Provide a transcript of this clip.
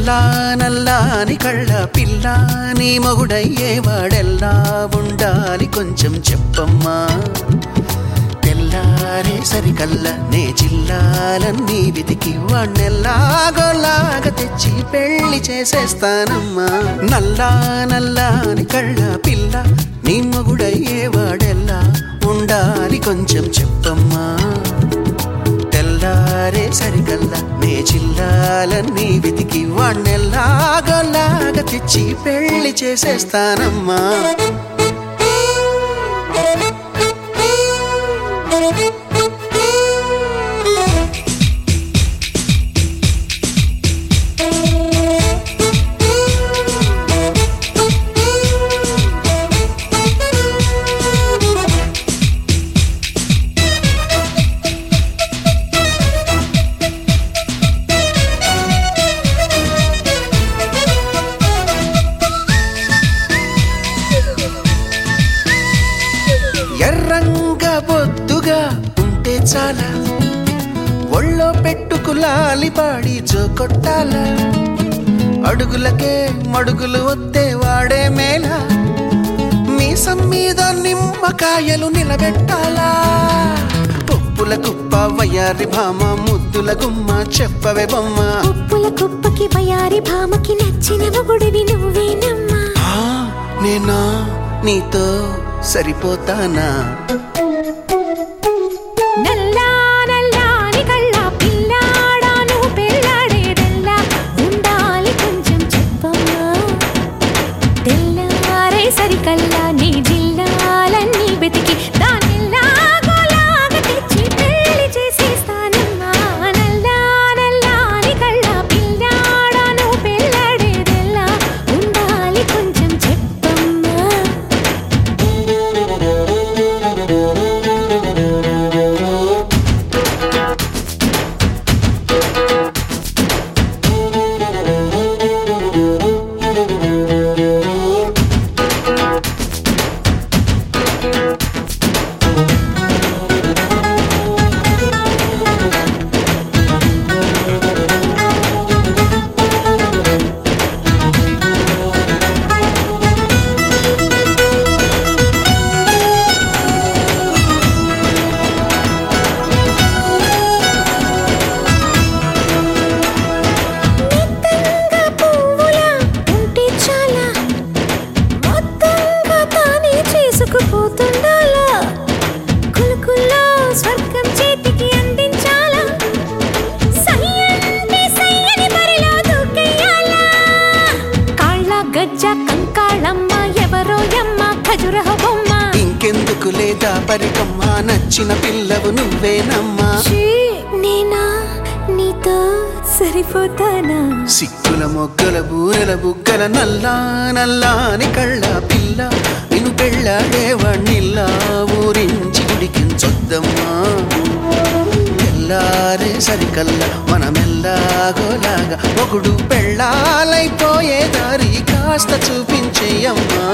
నల్లా నల్లాని కళ్ళ పిల్ల నీ మొగుడయ్యేవాడెల్లా ఉండాలి కొంచెం చెప్పమ్మా తెల్లారే సరికల్లా నే జిల్లాలన్నీ వెతికి వాణ్ణెల్లాగోలాగా తెచ్చి పెళ్లి చేసేస్తానమ్మా నల్లా నల్లాని కళ్ళ పిల్ల నీ మొగుడయ్యేవాడెల్లా ఉండాలి కొంచెం చెప్పమ్మా తెల్లారే సరికల్లా నే జిల్లాలన్నీ వెతికి వాణ్ణెల్లాగోలాగా తెచ్చి పెళ్లి చేసేస్తానమ్మా ఎర్రంగా బొద్దుగా ఉంటే చాలా ఒళ్ళో పెట్టుకులాలి పాడి జోకొట్టాల అడుగులకే మడుగులు వద్దే వాడే మేళ మీసం మీద నిమ్మకాయలు నిలబెట్టాలా పప్పుల కుప్ప వయ్యారి భామ ముద్దుల గుమ్మ చెప్పవే బొమ్మ పప్పుల కుప్పకి వయ్యారి భామకి నచ్చిన మొగుడివి నువ్వేనమ్మా నేనా నీతో సరిపోతానా నల్లా నల్లాని కళ్ళ పిల్లాడా నువ్వు పెళ్ళాడేదెల్లా ఉండాలి కొంచెం చెప్పమ్మా తెల్లారే సరికల్లా నీ జిల్లాలన్నీ వెతికి దానిలాగోలాగా తెచ్చి పెళ్లి చేసేస్తానమ్మా నల్లా నల్లాని కళ్ళ పిల్లాడా నువ్వు పెళ్ళాడేదెల్లా ఉండాలి కొంచెం చెప్పమ్మా స్వర్గం చేతికి అందించాలా సయ్యంటే సయ్యని బరిలో దూకెయ్యాలా కాళ్ళ గజ్జ కంకాళమ్మ ఎవరో యమ్మ ఖజురహ బొమ్మ ఇంకెందుకు లేదా పరికమ్మ నచ్చిన పిల్లవు నువ్వేనమ్మా నేనా నీతో సరిపోతానా సిక్కుల మొగ్గల బూరెల బుగ్గల నల్లా నల్లాని కళ్ళ పిల్ల నిన్ను పెళ్ళాడేవాణ్ణిల్లా ఊరించి గుడికించొద్దమ్మా తెల్లారే సరికల్లా మనమెల్లాగోలాగా ఒకడు పెళ్ళాలైపోయే దారి కాస్త చూపించేయమ్మా